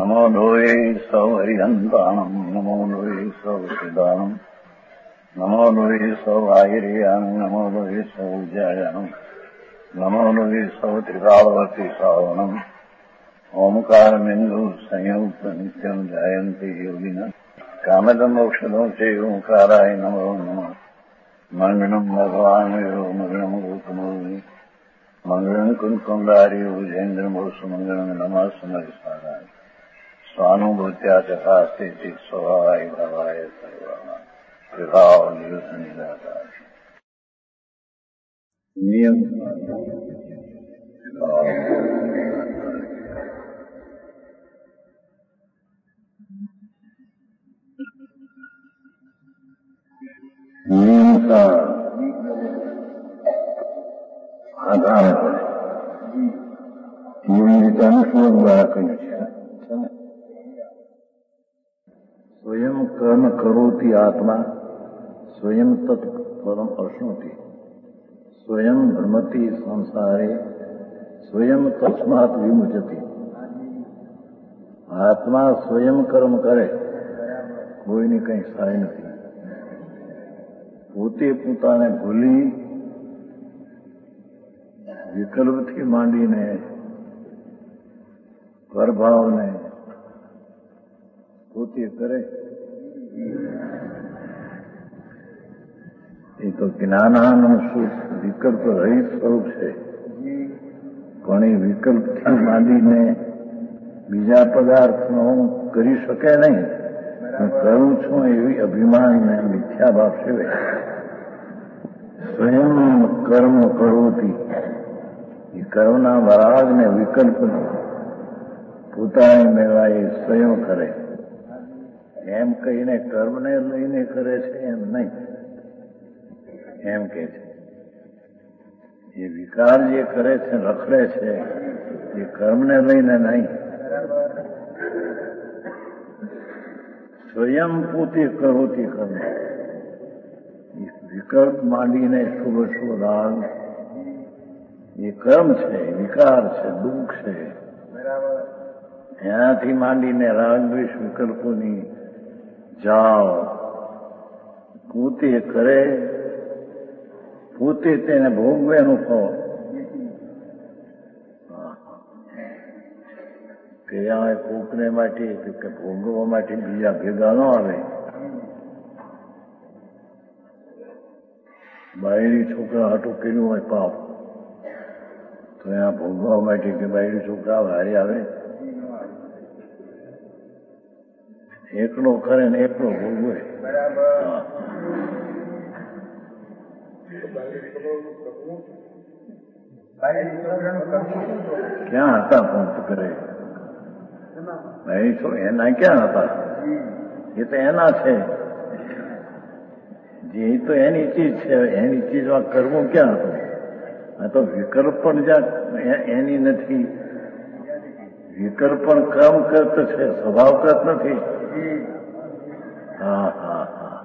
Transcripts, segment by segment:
નમો લોહે સૌ હરિહંતાણમ નમો લોહે સૌ સિદ્ધાણમ નમો લોહે સૌ આહિર્યાણમ નમો લોહે સૌ જયાણમ નમો લોહે સૌ ત્રિકાળવતી શ્રાવણમ ઓમકારમિંદુ સંયુક્ત નિત્યમ જાયંતી યોગિના કામદમ ઔષધો છે ઓંકારાય નમો નમઃ મંગળમ ભગવાન મંગળમ ગૌતમોની મંગળમ કુંકુંડારી ઉજેન્દ્રમોસુ મંગળમ નમઃ સમરિસારાય સ્વાનુભૂત્યા ચકાસ્તે ચિત સ્વભાવાય ભાવાય સર્વા વિભાવ નિયુત નિરાકાર નિયમ નિયમતા આધાર એવી રીતે અનુશ્લોક દ્વારા કહ્યું છે સ્વયં કર્મ કરોતી આત્મા સ્વયં તત્પરમ અશ્નુતિ સ્વયં ભ્રમતી સંસારે સ્વયં તસ્માત વિમુચતી. આત્મા સ્વયં કર્મ કરે, કોઈની કંઈ સહાય નથી. પોતે પોતાને ભૂલી વિકલ્પથી માંડીને પરભાવને પોતે કરે એ તો જ્ઞાનાનું વિકલ્પ રહિત સ્વરૂપ છે. પણ એ વિકલ્પથી માંડીને બીજા પદાર્થનો કરી શકે નહીં. હું કરું છું એવી અભિમાનને મિથ્યાભાવ સિવાય સ્વયં કર્મ કરોતી એ કર્મના વરાગને વિકલ્પને પોતાની મેળાએ સ્વયં કરે એમ કહીને કર્મને લઈને કરે છે એમ નહીં. એમ કે છે એ વિકાર જે કરે છે, રખડે છે, એ કર્મને લઈને નહીં. સ્વયં પોતે કરોતી કર્મ વિકલ્પ માંડીને શુભ શુભ રાગ એ કર્મ છે, વિકાર છે, દુઃખ છે. એનાથી માંડીને રાગ દ્વેષ વિકલ્પોની જાળ પોતે કરે, પોતે તેને ભોગવે અનુભવ કે આ કોકને માટે કે ભોગવવા માટે બીજા ભેગા ન આવે. બાયડી છોકરા હાટું કર્યું હોય પાપ તો ત્યાં ભોગવવા માટે કે બાયડી છોકરા હારે આવે. એકલો કરે ને એકલો ભોગવે. ક્યાં હતા પંપ કરે એના ક્યાં હતા? એ તો એના છે, જે તો એની ચીજ છે. એની ચીજમાં કરવું ક્યાં હતું? આ તો વિકલ્પ પણ જ્યાં એની નથી. વિકલ્પ પણ કર્મ કરત છે, સ્વભાવ કરત નથી. હા હા હા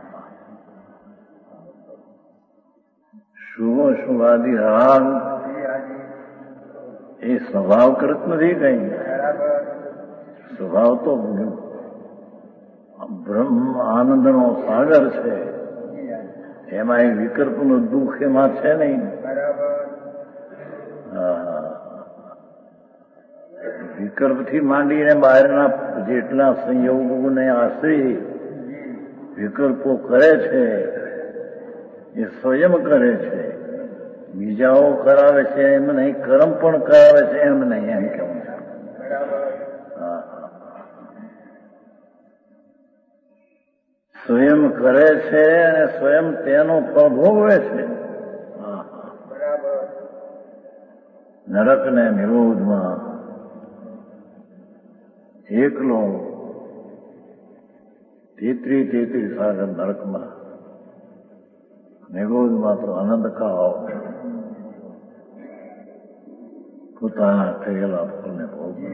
શુભ શુભાદી રાગ એ સ્વભાવ કરત નથી કઈ. સ્વભાવ તો બ્રહ્મ આનંદનો સાગર છે. એમાં એ વિકલ્પનું દુઃખ એમાં છે નહીં. વિકલ્પથી માંડીને બહારના જેટલા સંયોગોને આશ્રય વિકલ્પો કરે છે એ સ્વયં કરે છે. બીજાઓ કરાવે છે એમ નહીં, કર્મ પણ કરાવે છે એમ નહીં. એમ કેવું છે સ્વયં કરે છે અને સ્વયં તેનો ફળ ભોગવે છે. નરકને નિરોધમાં એકલો 33 સાગર નરકમાં, નિરોધમાં તો આનંદ ખાઓ પોતાના થયેલા ફળને ભોગવે.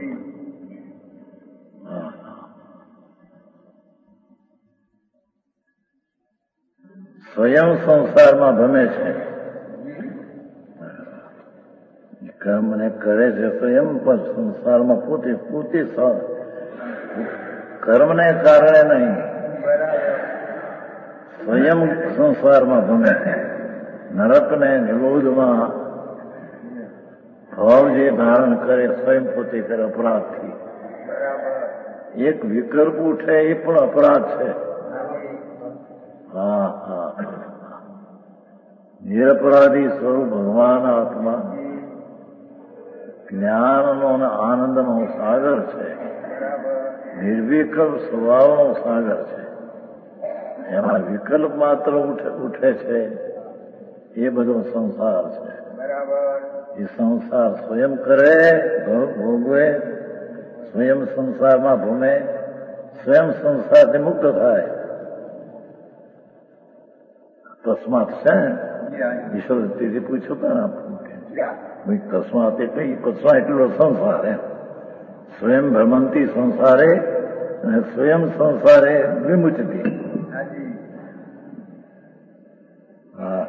સ્વયં સંસારમાં ભમે છે, કર્મને કરે છે સ્વયં, પણ સંસારમાં પોતે કર્મને કારણે નહીં, સ્વયં સંસારમાં ભમે. નરકને નિરોધમાં ભાવ જે ધારણ કરે સ્વયં પોતે કરે અપરાધથી. એક વિકલ્પ ઉઠે એ પણ અપરાધ છે. હા હા, નિરપરાધી સ્વરૂપ ભગવાન આત્મા જ્ઞાનનો અને આનંદનો સાગર છે. નિર્વિકલ્પ સ્વભાવનો સાગર છે. એમાં વિકલ્પ માત્ર ઉઠે છે એ બધો સંસાર છે. એ સંસાર સ્વયં કરે, ભોગવે, સ્વયં સંસારમાં ભમે, સ્વયં સંસારથી મુક્ત થાય. તસ્માત છે ઈશ્વર તેથી પૂછ્યું હતા તસ્માત એટલે તસ્મા એટલો સંસાર એમ. સ્વયં ભ્રમંતી સંસારે અને સ્વયં સંસારે વિમુચતી. હા,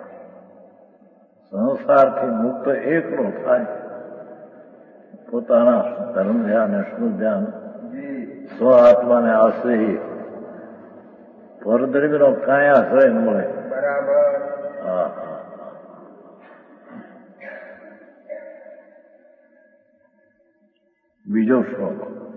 સંસારથી મુક્ત એકલો થાય. પોતાના ધર્મ ધ્યાન અને શું ધ્યાન સ્વ આત્માને આશ્રય, પરદ્રવ્યનો કાંઈ આશ્રય ન મળે. હા હા, બીજો શ્લોક.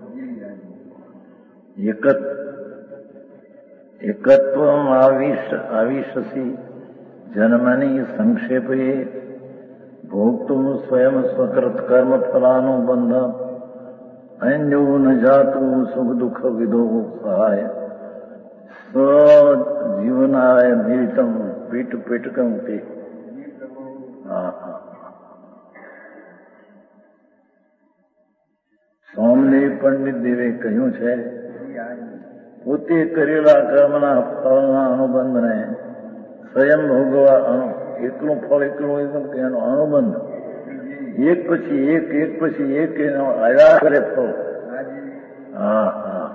એકત્વ આવિશસી જન્મની સંક્ષેપે ભોગતું સ્વયં સ્વકૃત કર્મ ફલાનુબંધ અન્યો ન જાતું સુખ દુઃખ વિદો સહાય સ્વજીવનાય નિરિતમ પીટ પીટકમ તે. હા હા, સોમદેવ પંડિત દેવે કહ્યું છે પોતે કરેલા કર્મના ફળના અનુબંધને સ્વયં ભોગવા, એકલું ફળ એકલું એનો અનુબંધ એક પછી એક પછી એક એનો આયા કરે ફળ. હા હા,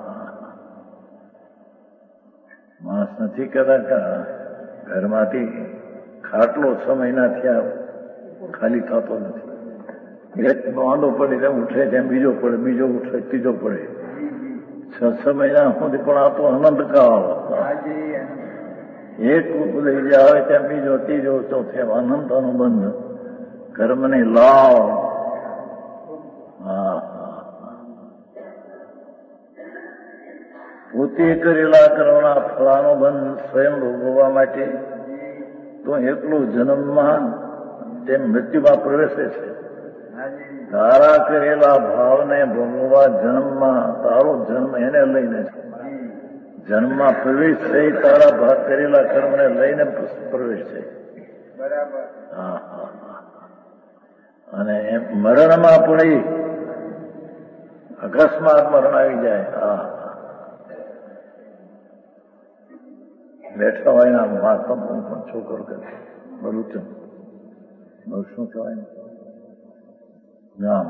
માણસ નથી કહેતા કે ઘરમાંથી ખાટલો 6 મહિના થયા ખાલી થતો નથી. એક વાંધો પડે તેમ ઉઠે તેમ બીજો પડે, બીજો ઉઠે ત્રીજો પડે. 6 મહિના સુધી પણ આ તો અનંત કાળ. એક ઉદય આવે ત્યાં બીજો ત્રીજો ચોથે અનંત અનુબંધ કર્મને લાવ. હા હા, પોતે કરેલા કર્મના ફળાનો બંધ સ્વયં ભોગવવા માટે તો એકલું જન્મમાં તેમ મૃત્યુમાં પ્રવેશે છે. તારા કરેલા ભાવને ભોગવવા જન્મમાં તારો જન્મ એને લઈને છે. જન્મમાં પ્રવેશ છે તારા ભાગ કરેલા કર્મને લઈને પ્રવેશ છે. હા હા, અને મરણમાં પણ અકસ્માત મરણ આવી જાય. હા, બેઠા હોય ના માતા પણ છોકરો કરે બધું શું કહેવાય ગામ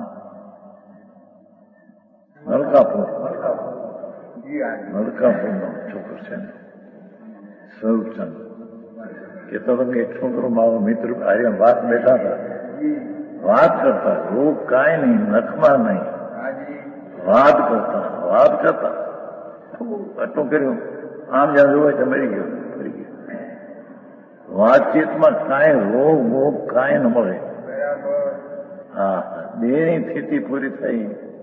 મલકાપુર નો છોકરો છે સ્વરૂપચંદ કહેતો હતો કે એક છોકરો મારો મિત્ર આર્ય વાત બેઠા હતા, વાત કરતા, રોગ કાંઈ નહીં, નખમાં નહીં, વાત કરતા આટલું કર્યું, આમ જ્યાં જોવે ત્યાં મરી ગયો. વાતચીતમાં કાંઈ રોગ ભોગ કાંઈ ન મળે. હા, દેહની સ્થિતિ પૂરી થઈ,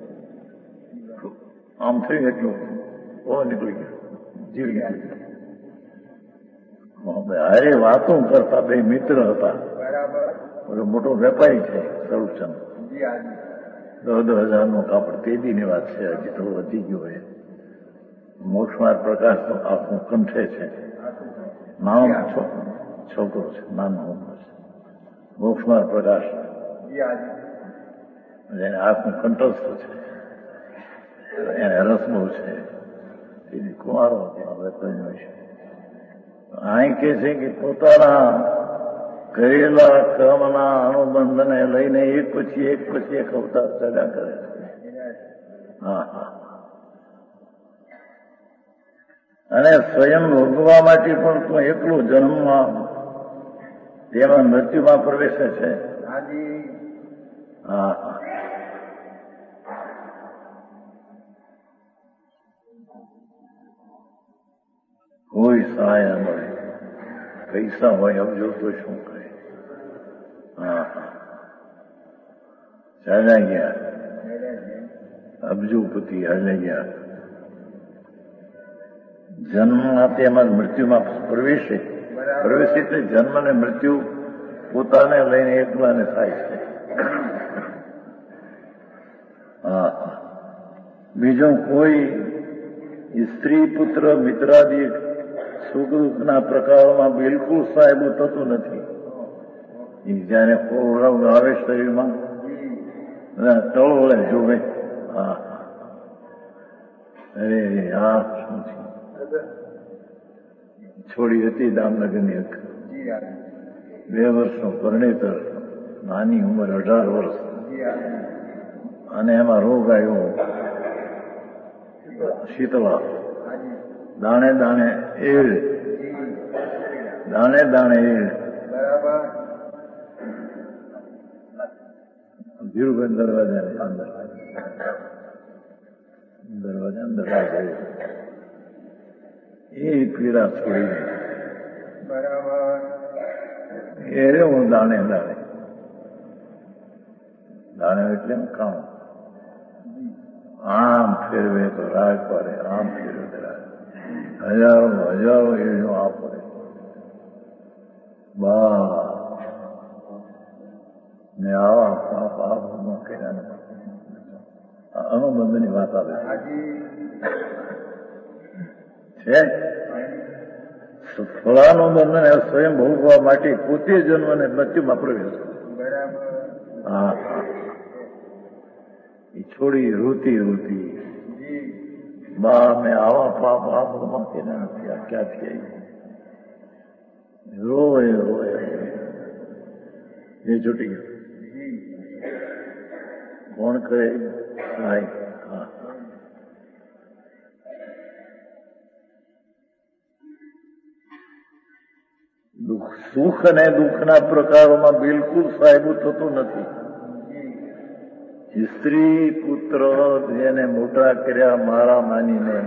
આમ થઈ એટલું ઓ નીકળી ગયો, જીવ નીકળી ગયો. હારે વાતો કરતા, બે મિત્ર હતા. મોટો વેપારી છે સ્વરૂપચંદ, 10,000 નું કાપડ. તેદીની વાત છે, હજી થોડું વધી ગયું હોય. મોક્ષમાર્ગ પ્રકાશ તો આખું કંઠે છે, નાનો છોકરો છે, નાનો ઉંમર છે. મોક્ષમાર્ગ પ્રકાશ એને આખું કંઠસ્થ છે, એને રસ બહુ છે. કુંવારો હવે કહ્યું છે. અહીં કે છે કે પોતાના કરેલા કર્મના અનુબંધને લઈને એક પછી એક અવતાર ચડ્યા કરે છે. હા હા, અને સ્વયં ભોગવા માટે પણ તું એકલું જન્મમાં તેમાં મૃત્યુમાં પ્રવેશે છે. હા હા, કોઈ સહાય ન મળે. પૈસા હોય અબજો તો શું કરે? હા હા, ચાલ્યા ગયા અબજોપતિ, હાલ્યા ગયા. જન્મ તેમાં મૃત્યુમાં પ્રવેશે. પ્રવેશ એટલે જન્મ ને મૃત્યુ પોતાને લઈને એકલાને થાય છે. હા, બીજો કોઈ સ્ત્રી પુત્ર મિત્રાદિ સુખ દુઃખના પ્રકારોમાં બિલકુલ સાહેબું થતું નથી. જયારે રોગ આવે શરીરમાં તળવળે જોવે. હા, અરે આ શું છે? છોડી હતી દામનગરની 2 વર્ષનો પરણેતર, નાની ઉંમર 18 વર્ષ, અને એમાં રોગ આવ્યો શીતળા. દાણે દાણે એળ, દાણે દાણે એળ. ધીરુભાઈ દરવાજાની અંદર એ પીડા છોડી એ હું દાણે દાણે દાણે એટલે કામ આમ ફેરવે તો રાગ પડે, આમ ફેરવે તો રાગ. હજારો એનો આ પડે. બા ને આવા પાપ આપમાં કર્યા અનુબંધની વાત આવે છે. ફળાનું બંધન સ્વયં ભોગવા માટે પોતે જન્મ અને મૃત્યુમાં પ્રવેશ. હા, એ છોડી રોતી બા મેં આવા પાપ આપમાં કર્યા નથી, આ ક્યાંથી આવી? રોય એ છૂટી ગયો. કોણ કરે? હા, સુખ અને દુઃખના પ્રકારોમાં બિલકુલ સાહેબું થતું નથી. સ્ત્રી પુત્ર જેને મોટા કર્યા મારા માનીને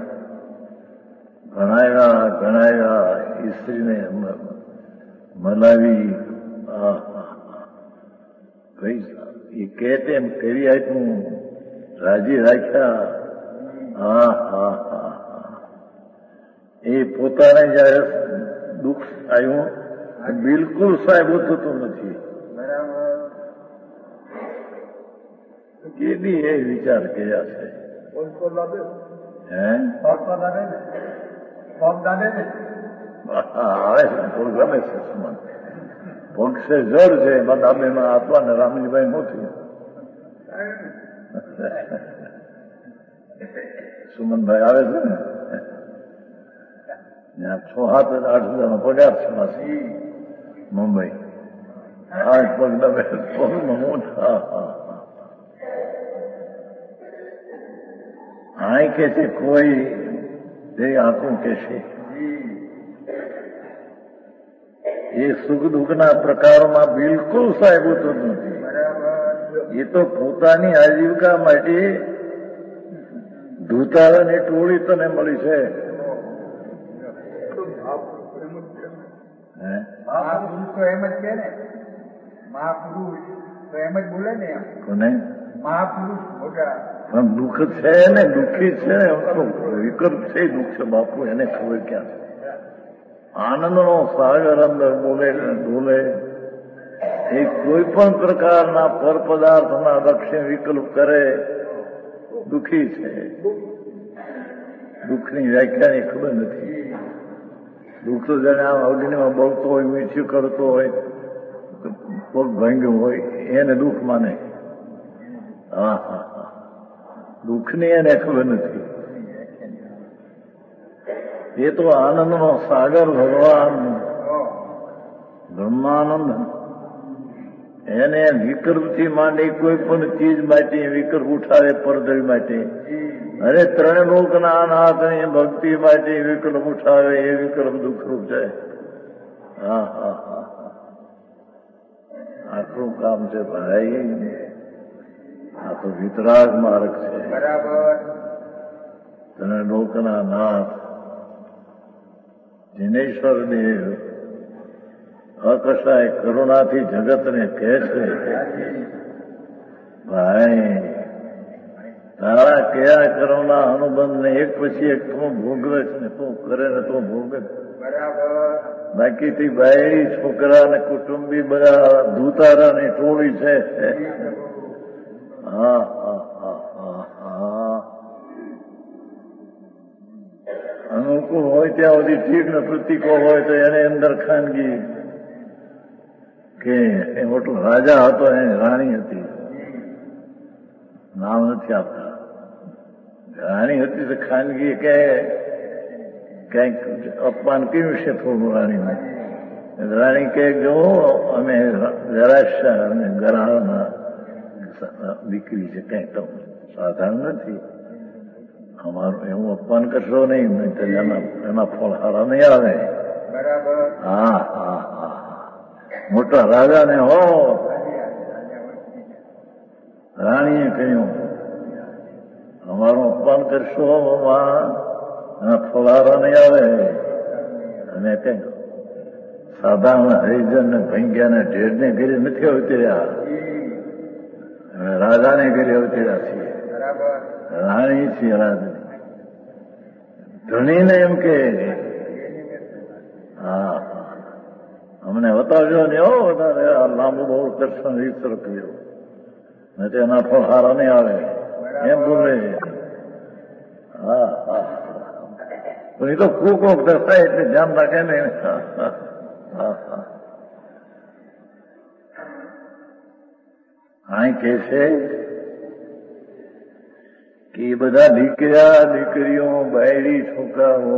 ભણાવ્યા સ્ત્રીને મનાવી, એ કે તેમ કરી આપ્યું, રાજી રાખ્યા. હા, એ પોતાને જયારે દુઃખ આવ્યું બિલકુલ સાહેબું થતું નથી. એ બી એ વિચાર કર્યા છે. આવે છે થોડું ગમે છે. સુમન પક્ષે જર છે એમાં દાબેમાં આપવા ને રામજીભાઈ નથી. સુમનભાઈ આવે છે ને, ત્યાં 6-8 હજારનો પગાર છે માસી મુંબઈ. 8 પગ દબે પગમાં મોટા. હા, કે છે કોઈ જે આંખું કે છે એ સુખ દુઃખના પ્રકારોમાં બિલકુલ સાહેબું થતું નથી. એ તો પોતાની આજીવિકા માટે ધૂતારાની ટોળી તને મળી છે. મહાપુરુષ તો એમ જ કે ને, મહાપુરુષ તો એમ જ બોલે ને. કોને? મહાપુરુષ મોટા. પણ દુઃખ છે ને, દુઃખી છે ને, વિકલ્પ છે દુઃખ છે. બાપુ એને ખબર ક્યાં છે? આનંદનો સાગર અંદર બોલે ડોલે. એ કોઈ પણ પ્રકારના પર પદાર્થના લક્ષ્ય વિકલ્પ કરે દુઃખી છે. દુઃખની વ્યાખ્યાની ખબર નથી. દુઃખ તો જાણે આમ અગ્નિમાં બળતો હોય, મીઠું કરતો હોય, પગ ભાંગ્યો હોય એને દુઃખ માને. હા, દુઃખની એને ખબર નથી. એ તો આનંદનો સાગર ભગવાન બ્રહ્માનંદ એને વિકલ્પથી માંડી કોઈ પણ ચીજ માટે વિકલ્પ ઉઠાવે પરદવી માટે. અરે 3 લોકના નાથની ભક્તિ માટે વિકલ્પ ઉઠાવે એ વિકલ્પ દુઃખરૂપ છે. હા, આટલું કામ છે ભાઈ. આ તો વિતરાગ માર્ગ છે. બરાબર. 3 લોકના નાથ દિનેશ્વર દેવ અકસાય કરુણાથી જગતને કહે છે, ભાઈ તારા કયા કરુણા અનુબંધને એક પછી એક તું ભોગવે છે ને તું કરે ને તું ભોગવે. બાકીથી બાયડી છોકરા ને કુટુંબી બધા દૂતારાની ટોળી છે. હા હા હા હા હા અનુકૂળ હોય ત્યાં સુધી ઠીક ને પ્રતિકો હોય તો એને અંદર ખાનગી કે એ મોટો રાજા હતો એની રાણી હતી, નામ નથી આપતા. રાણી હતી તો ખાનગી કે કઈક અપમાન કર્યું છે થોડું રાણીને. રાણી કે જો અમે જરાશા અને ગરાના દીકરી છે, કઈ તો સાધારણ નથી, અમારું એવું અપમાન કરશો નહીં, એના ફળ હારા નહીં આવે. હા હા હા મોટા રાજાને હો રાણીએ કહ્યું અમારું અપમાન કરશો એના ફળ હારા નહીં આવે. અને કઈ સાધારણ હરિજન ને ભંગ્યાને ઢેરને ઘરે નથી અવતર્યા, રાજાને ઘરે અવતર્યા છીએ, રાણી છીએ રાજા. ધણીને એમ કે હા અમને બતાવજો ને હો વધારે આ લાંબુ બહુ દર્શન વિસ્તર કર્યો ને તેના ફળ હારા નહીં આવે એમ બોલે. હા હા એ તો કોક દર્શાય એટલે ધ્યાન રાખે ને. અહીં કે છે કે એ બધા દીકરા દીકરીઓ બાયડી છોકરાઓ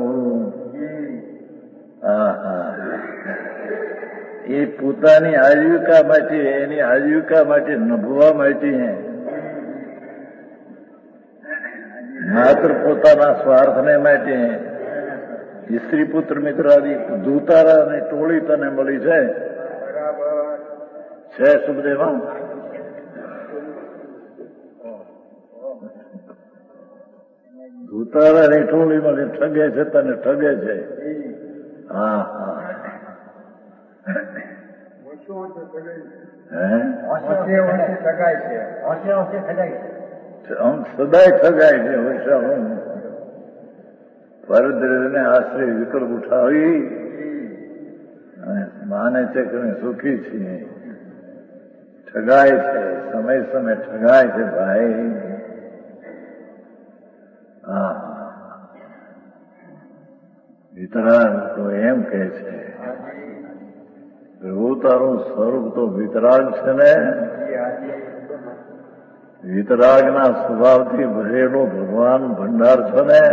એ પોતાની આજીવિકા માટે એની આજીવિકા માટે નભવા માટે માત્ર પોતાના સ્વાર્થને માટે સ્ત્રી પુત્ર મિત્રાદી દૂતારા અને ટોળી તને મળી છે સુખદેવા. દૂતારાની ટોળી મને ઠગે છે, તને ઠગે છે. હા હા આમ સદાય ઠગાય છે. વર્ષા પરદ્રને આશ્રય વિકલ્પ ઉઠાવી અને માને છે કે સુખી છીએ, ઠગાય છે, સમય સમય ઠગાય છે ભાઈ. હા વિતરાગ તો એમ કે છે પ્રભુ તારું સ્વરૂપ તો વિતરાગ છે ને, વિતરાગના સ્વભાવથી ભરેલો ભગવાન ભંડાર છે ને,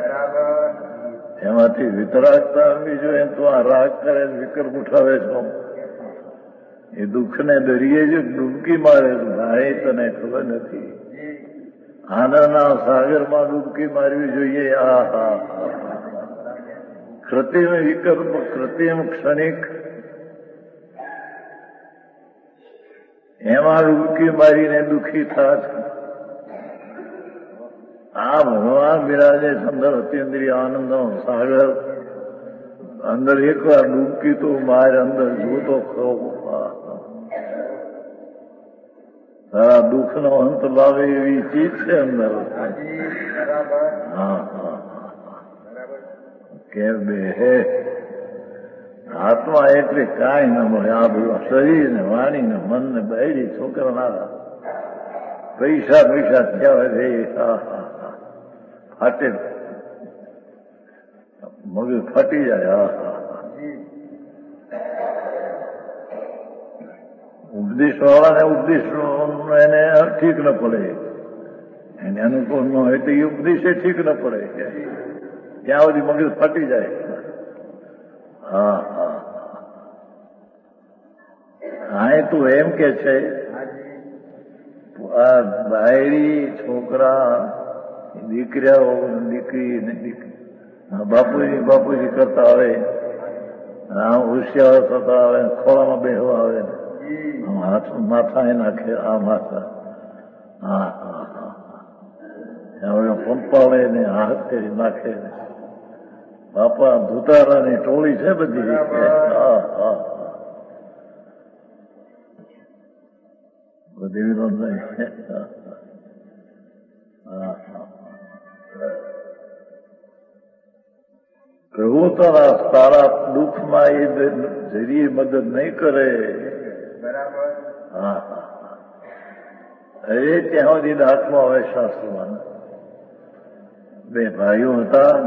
એમાંથી વિતરાગતા આવવી જોઈએ. તો આ રાગ કરે વિકલ્પ ઉઠાવે છો, એ દુઃખને દરિયે જ ડૂબકી મારે. ભાઈ તને ખબર નથી, આનંદના સાગરમાં ડૂબકી મારવી જોઈએ. આ હા કૃત્રિમ વિકલ્પ, કૃત્રિમ ક્ષણિક, એમાં ડૂબકી મારીને દુઃખી થાય છે. આ ભગવાન બિરાજે અંદર અતિન્દ્રિય આનંદનો સાગર. અંદર એકવાર ડૂબકી તો માર, અંદર જોતો ખરો તારા દુઃખનો અંત લાવે એવી ચીજ છે અંદર. હા હા કે બે આત્મા એટલે કાંઈ ન મળે. આ બધું શરીર ને વાણી ને મન ને બૈરી છોકરા પૈસા પૈસા થયા છે. ફાટે મગજ ફાટી જાય. ઉપદેશ વાળાને ઉપદેશ એને ઠીક ન પડે, એને અનુકૂળ ન હોય તો એ ઉપદેશ ઠીક ન પડે, ત્યાં સુધી મગજ ફાટી જાય. હા હા હા તું એમ કે છે આ બાયડી છોકરા દીકરીઓ દીકરી ને દીકરી બાપુજી કરતા આવે, આમ હોશિયાર થતા આવે, ખોળામાં બેસવા આવે, હાથ માથા એ નાખે. આ માથા હા હા હા પંપાળે ને હાથ કરી નાખે. બાપા ધુતારાની ટોળી છે બધી. હા હા બધી વિરોધ નહીં. હા પ્રભુ તારા દુઃખમાં એ જરીએ મદદ નહીં કરે. બરાબર. હા હા અરે ત્યાં સુધી દાંતમાં આવે શાસ્ત્રમાં. બે ભાઈઓ હતા.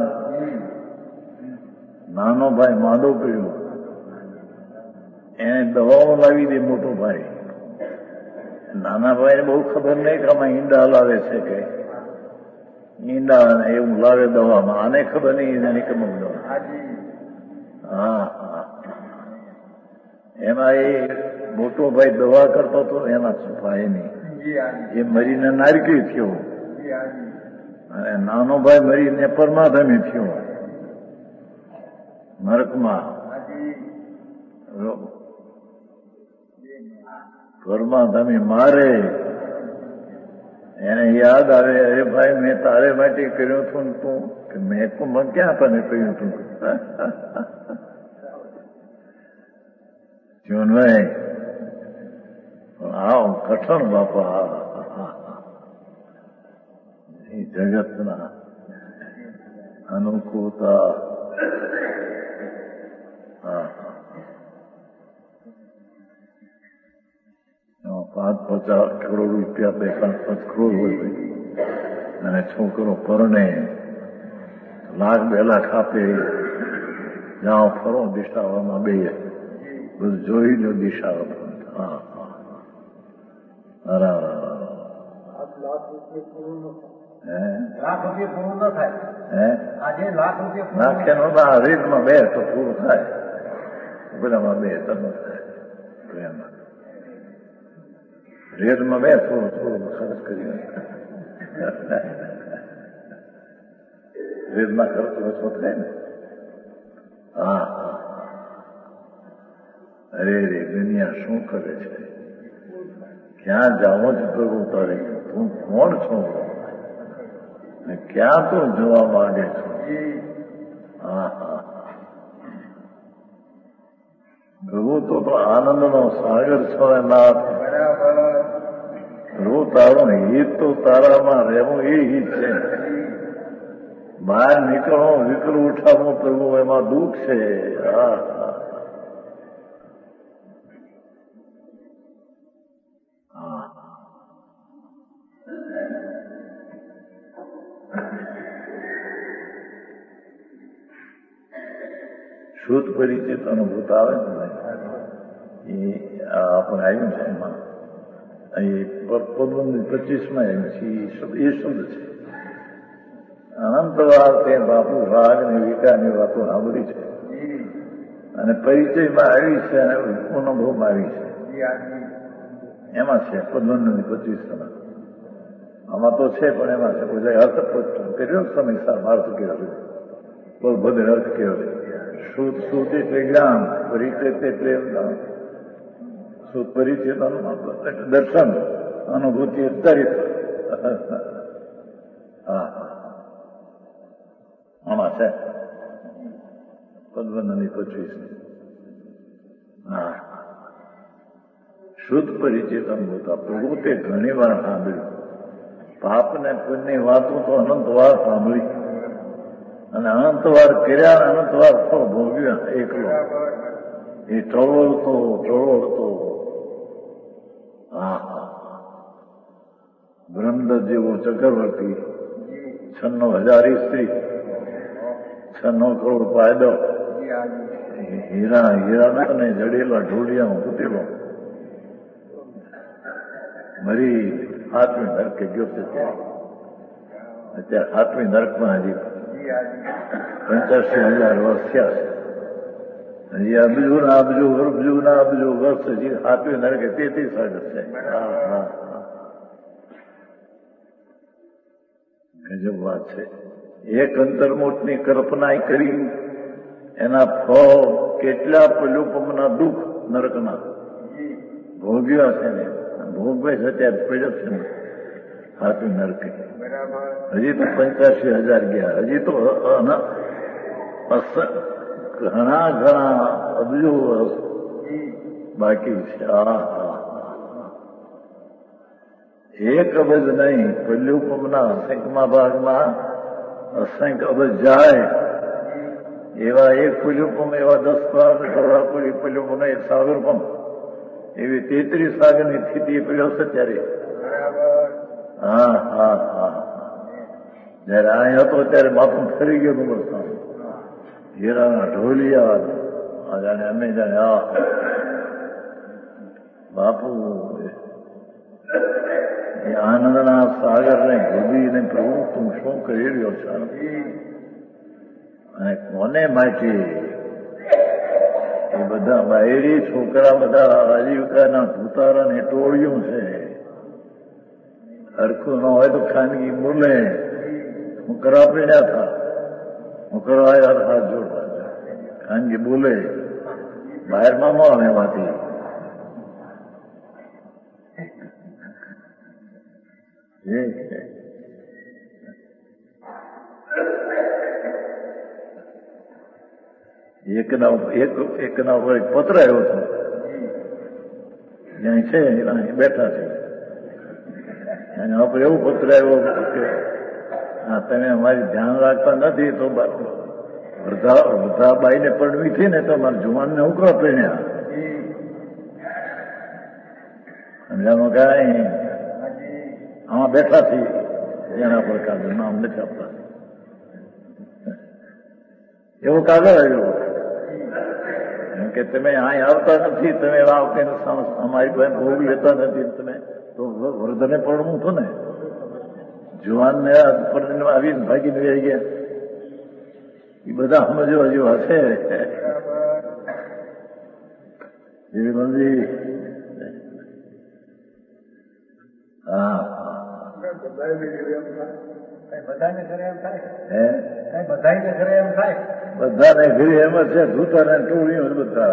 નાનો ભાઈ માંદો પડ્યો, એને દવાઓ લાવી દે મોટો ભાઈ. નાના ભાઈને બહુ ખબર નહીં કે આમાં ઈંડા લાવે છે કે ઈંડા એવું લાવે દવામાં. આને ખબર નહીં એની ખબર દવા. હા હા એમાં એ મોટો ભાઈ દવા કરતો હતો એના ભાઈની, એ મરીને નારકી થયો અને નાનો ભાઈ મરીને પરમાધમી થયો નરકમાં. પરમાધમી મારે એને યાદ આવે, અરે ભાઈ મેં તારે માટે કર્યું હતું ને તું કે મેં ક્યાં તને કહ્યું હતું. જીવનભાઈ આવ કઠણ બાપા એ જગતના અનુકૂળતા. 5-50 કરોડ રૂપિયા 5-5 કરોડ હોય અને છોકરો પરણે $1,00,000-2 લાખ આપે, જાઓ ફરો દિશાઓમાં બે બધું જોઈ લો દિશાઓ. હા બરાબર. લાખ નો રીતમાં બે તો પૂરું થાય, પેલામાં બે તમે થાય રેડમાં બે થોડું થોડું ખર્ચ કરી રેડમાં ખર્ચ ઓછો થાય ને. હા અરે રે દુનિયા શું કરે છે, ક્યાં જાઓ જ પ્રભુ તારે, તું કોણ છો ને ક્યાં તો જોવા માંગે છો. હા હા પ્રભુ તો આનંદનો સાગર છો ને નાથ. પ્રભુ તારું હિત તો તારામાં રહેવું એ હિત છે. બહાર નીકળો વિકલ ઉઠાવો પ્રભુ એમાં દુઃખ છે. હા શુદ્ધ પરિચિત અનુભૂત આવે ને એ આપણે આવ્યું છે એમાં એ પદબંધ 25માં આવ્યું છે. એ શુદ્ધ છે. અનંતવાર તે બાપુ રાગ ને વિકારની વાતો સાંભળી છે અને પરિચયમાં આવી છે અને અનુભવમાં આવી છે. એમાં છે પદબંધ 25માં. આમાં તો છે પણ એમાં છે કોઈ અર્થ કર્યો સમય અર્થ કર્યો છે, બહુ બધે અર્થ કર્યો છે. શુદ્ધ એટલે જ્ઞાન, પરિચિત એટલે શુદ્ધ પરિચિત દર્શન, અનુભૂતિ ચરિત્ર. હા આમાં છે પદબંધની 25. હા શુદ્ધ પરિચિત અનુભૂતા. પ્રભુ તે ઘણી વાર સાંભળ્યું. પાપ ને પુણ્યની વાતો તો અનંતવાર સાંભળી અને અનંતવાર કર્યા, અનંતવાર તો ભોગ્યા એકલો. એ ટળવળતો. હા બ્રહ્મદત્ત જેવો ચક્રવર્તી, 96,000 સ્ત્રી, 96 કરોડ પાયદો, હીરા અને જડેલા ઢોલિયામાં પૂતેલો મરી 7મી નરકે ગયો છે. અત્યારે 7મી નરકમાં હજી 85,000 વર્ષ થયા છે. હજી અબજુ ના અબજુ વર્ષ હજી 7મી નરકે 33 આગળ છે. ગજબ વાત છે. એક અંતર્મોટની કલ્પના કરી એના ફળ કેટલા પ્રલોપમના દુઃખ નરકના ભોગ્યા છે ને ભોગવે છે ત્યારે પડ્યો છે ને 7મી નરકે. હજી તો 85,000 ગયા. હજી તો ઘણા ઘણા અબજો વર્ષ બાકી છે. એક અબજ નહીં, પલ્યુપમના અસંખ્યમાં ભાગમાં અસંખ્ય અબજ જાય એવા એક પલ્યુપમ, એવા 10-12 કરોડ પલ્યુપમ, એક સાગરપમ, એવી 33 સાગરની સ્થિતિ પેલો છે ત્યારે. જયારે અહીં હતો ત્યારે બાપુ ફરી ગયો બસ હીરાના ઢોલિયા જાણે અમે જાણે બાપુ એ આનંદના સાગરને ભૂલીને પ્રભુ તું શું કરી રહ્યો છે અને કોને માટે એ બધા બાયરી છોકરા બધા આજીવિકાના ભૂતારાને ટોળ્યું છે. હરખું ન હોય તો ખાનગી બોલે હું કરવા પીડ્યા હતા, હું કરવા આવ્યા હાથ જોડવા, ખાનગી બોલે બહારમાં ન આવે એમાંથી. એકના ઉપર એક પત્ર આવ્યો હતો, જ્યાં છે બેઠા છે એના ઉપર એવું પત્ર આવ્યો કે તમે અમારી ધ્યાન રાખતા નથી તો વૃદ્ધાબાઈને પડવી હતી ને તો અમારા જુવાનને ઉકળા પીણ્યા. સમજામાં કાંઈ આમાં બેઠા છીએ એના પર કાગળ નામ નથી આપતા. એવો કાગળ આવ્યો એમ કે તમે અહીં આવતા નથી, તમે અમારી પાસે ભોગ લેતા નથી, તમે તો વૃદ્ધને પડવું હતું ને. જુવાનને આવીને ભાગીને રહી ગયા. એ બધા સમજો હજુ હશે એવી બધી. બધાને ઘરે એમ થાય. બધાને ઘરે એમ જ છે, ધૂતાને ટોળીઓ બધા.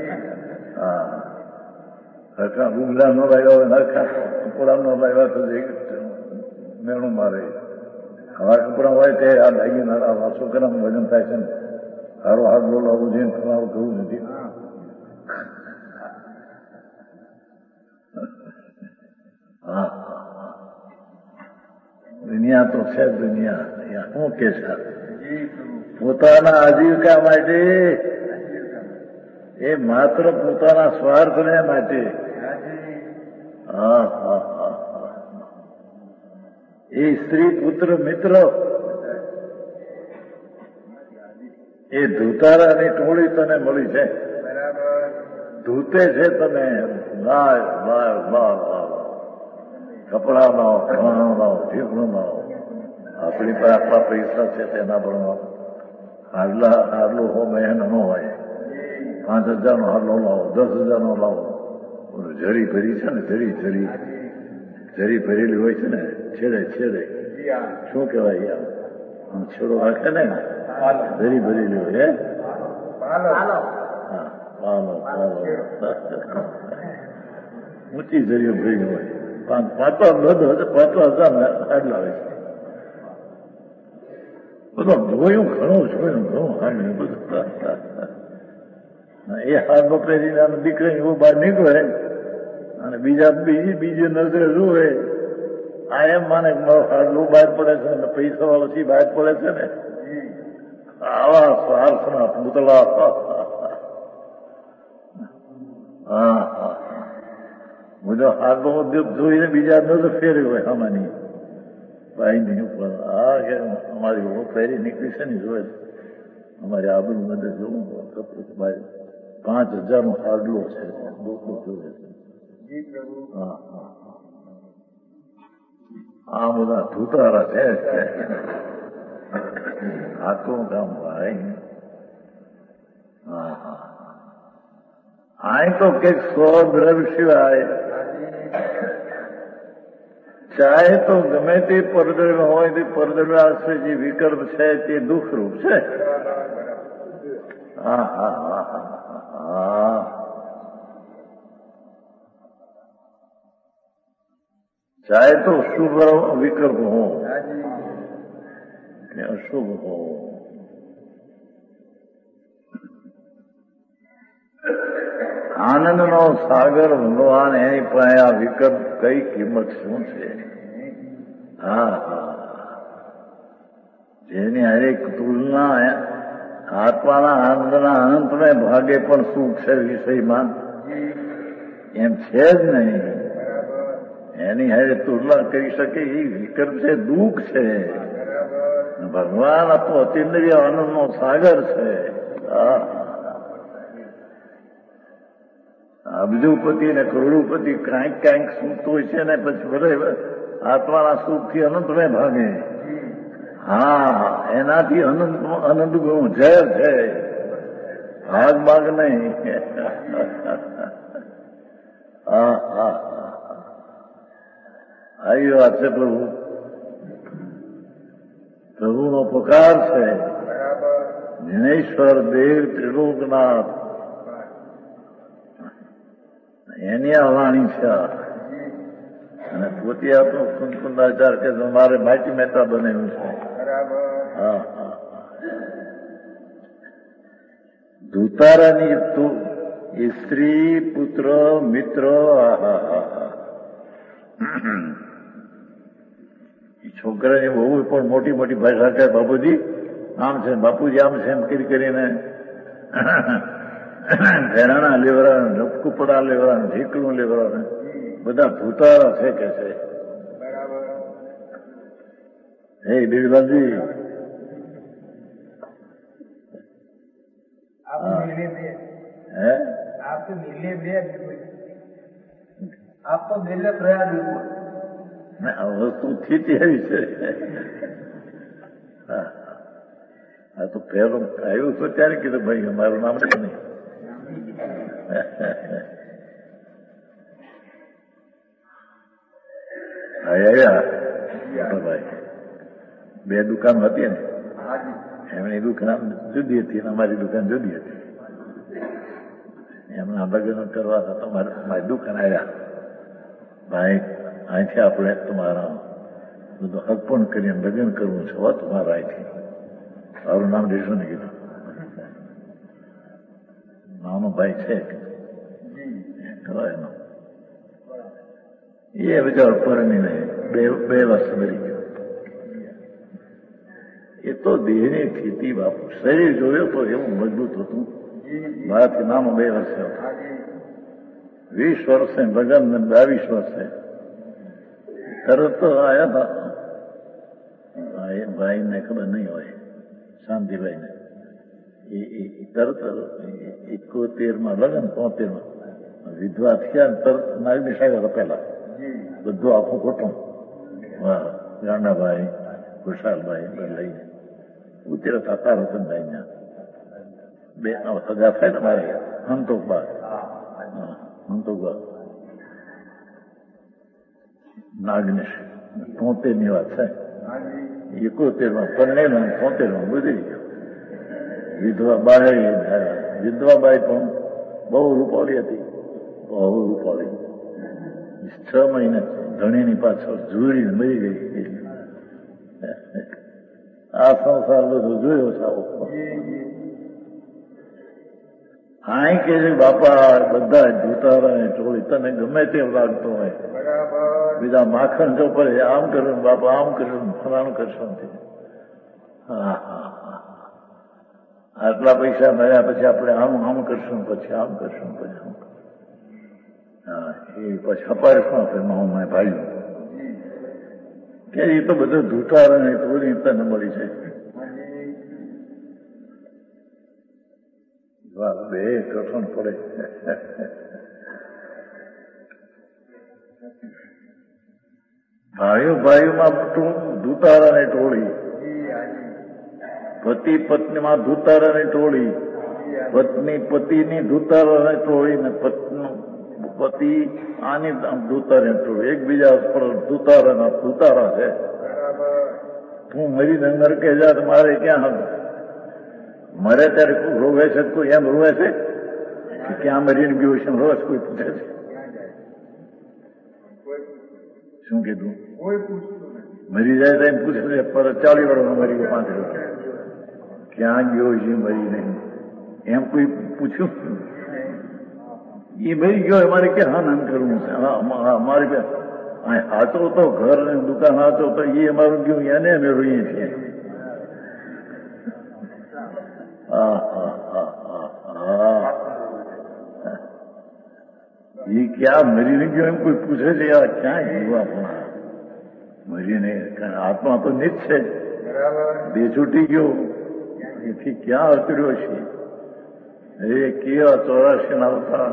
હરખા ગુગલા નો લાવ્યા હોય, હરખા કપડા નો લાવ્યા તો મેણું મારે. હવા કપડા હોય તે આ લાગી છોકરાનું વજન થાય છે ને, હારો હાથ બોલાવવું જોઈએ, તમારું કહવું નથી. દુનિયા તો છે દુનિયા. શું કે છે પોતાના આજીવિકા માટે, એ માત્ર પોતાના સ્વાર્થને માટે. એ સ્ત્રી પુત્ર મિત્ર એ ધૂતારાની ટોળી તને મળી છે, ધૂતે છે તને. કપડા લાવો, ખાવાનું લાવો, ઠીકણું લાવો. આપણી પાસે આપણા પૈસા છે તેના ભણવા હાડલો હો મહેન ન હોય. 5,000 નો હાડલો લાવો, 10,000 નો લાવો. જરી ભરી છે ને, જરી ભરેલી હોય છે ને, છેડે શું કહેવાય યાર, આમ છેડો રાખે ને, જરી ભરેલી હોય. ઊંચી જરીઓ ભરેલી હોય. 5,000 હાડલા હોય છે. બધું જોયું, ઘણું હાડલું બધું. એ હાડલો પહેરીને દીકરા એવો બહાર નીકળે અને બીજી નજરે જોવે. આ એમ માને મારો હાડલું બહાર પડે છે ને, પૈસા વાળા બહાર પડે છે ને. આવા સ્વાર્થના પૂતળા. બધો હાડલો જોઈને બીજા નજર ફેરવી હોય આમાંની ભાઈની ઉપર. કે અમારી ફેરી નીકળી છે ને, જોવે અમારી આબરૂ નજર જોવું. 5,000 નો હાડલો છે, લોકો જોવે છે. આ બધા ધૂતારા છે. આટલું કામ ભાઈ. આ તો કંઈક 100 દ્રવ્ય સિવાય ચાહે તો ગમે તે પરદ્રવ્ય હોય તે પરદ્રવ્ય આશ્રય જે વિકલ્પ છે તે દુઃખરૂપ છે. ચાહે તો શુભ વિકલ્પ હો કે અશુભ હો, આનંદનો સાગર ભગવાન એની પાસે આ વિકલ્પ કઈ કિંમત શું છે? હા હા, જેની હરેક તુલના આત્માના આનંદના અનંતને ભાગે પણ સુખ છે વિષયમાં એમ છે જ નહીં. એની હારે તુલના કરી શકે એ વિકલ્પ છે, દુઃખ છે. ભગવાન આપણો અતિન્દ્રિય આનંદનો સાગર છે. અબજુપતિ ને કરોડોપતિ કાંઈક સુખ હોય છે ને પછી ભલે આત્માના સુખથી અનંતને ભાગે. હા, એનાથી અનંત ગુણ ઝેર છે, ભાગ ભાગ નહીં. હા હા, આવી વાત છે. પ્રભુનો પકાર છે. જ્ઞેશ્વર દેવ ત્રિલોકનાથ એની આ વાણી છે. અને પોતે આપણો કુંદાચાર કે મારે માટી મહેતા બનેલું છે. હા હા, ધુતારાની એ સ્ત્રી પુત્ર મિત્ર, છોકરાની બહુ પણ મોટી મોટી ભાષા કહે, બાપુજી આમ છે, બાપુજી આમ છે, એમ કરીને ઘેરાણા લેવરા, કુપડા લેવરા, ઢીકલું લેવરા, બધા ભૂતારા છે કે છે. હે બિરબાજી, હે આપ તો નિર્લેપ આપ તો નિર્લેપ રહ્યા બિલકુલ. આ વસ્તુ સ્થિતિ એવી છે. આ તો પહેલો આવ્યું તો ત્યારે કીધું ભાઈ મારું નામ છે નહીં. ભાઈ બે દુકાન હતી ને, એમની દુકાન જુદી હતી ને અમારી દુકાન જુદી હતી. એમના લગ્ન કરવા હતા મારી દુકાન આવ્યા. ભાઈ અહીંથી આપણે તમારા બધું અર્પણ કરીને લગ્ન કરવું છે, તમારા અહીંથી સારું નામ દેશું ને કીધું. નાનો ભાઈ છે એનો, એ બિચારો પરણી નહીં, બે વર્ષ મરી ગયો. એ તો દેહની સ્થિતિ બાપુ, શરીર જોયો તો એવું મજબૂત હતું. મારાથી નાનો 2 વર્ષે હતો. 20 વર્ષે લગ્ન, 22 વર્ષે તરત આવ્યા હતા. ભાઈને ખબર નહીં હોય, શાંતિભાઈને. એ તરત 71માં લગ્ન, 73માં વિધવા થયા. તરત નાગની સાહેબ પેલા બધું આખું કુટુંબ, ગાંડાભાઈ, ખુશાલભાઈ લઈને ઉતર્યા હતા તારસનભાઈ ના. 2 સગા થાય ને મારે, સંતોષબા નાગનેશ 73ની વાત છે. 71માં પરણેલા, 73માં ગુજરી ગયો. વિધવાબાઈ પણ બહુ રૂપાળી હતી, બહુ રૂપાળી. 6 મહિને ધણીની પાછળ ઝૂરીને મરી ગઈ. આ સંસાર બધું જોયો છે આવો. અહીં કે છે બાપા બધા ધૂતારા ટોળી, તને ગમે તેમ લાગતો હોય, બીજા માખણ જો પડે આમ કર્યું બાપા, આમ કર્યું, ફલાણું કરશો. હા હા હા, આટલા પૈસા મળ્યા પછી આપણે આમ કરશું, પછી આમ કરશું, પછી આમ. હા, એ પછી અપારશું આપણે હું ભાઈ કે એ તો બધું ધૂતારા ને ટોળી તને મળી છે. બે કઠણ પડે. ભાઈઓમાં ધૂતારાની ટોળી, પતિ પત્નીમાં ધૂતારાની ટોળી, પત્ની પતિની ધૂતારાની ટોળી ને પતિ આની ધૂતારાની ટોળી, એકબીજા પર ધૂતારા છે. તું મરીને નરકે જા, મારે ક્યાં મરે ત્યારે રોવે છે? કોઈ એમ રોવે છે કે ક્યાં મરીને ગયું છે રોજ કોઈ પૂછે છે? શું કીધું? મરી જાય તો એમ પૂછે છે, પર 40 વર્ષમાં મરી ગયો, 5 વર્ષ ક્યાં ગયો છે મરી નહીં, એમ કોઈ પૂછ્યું? એ મરી ગયો મારે ક્યાં આનંદ કરવું છે? મારે હાચો તો ઘર ને દુકાન હાચો તો એ અમારું ગયું, એને અમે રોઈએ છીએ. એ ક્યાં મરીને ગયો એમ કોઈ પૂછે છે? આ ક્યાં ગયું આપણા મરીને? આત્મા તો નિજ છે, બે છૂટી ગયો, એથી ક્યાં અતર્યો છે? એ કેવા 84 ના અવતાર.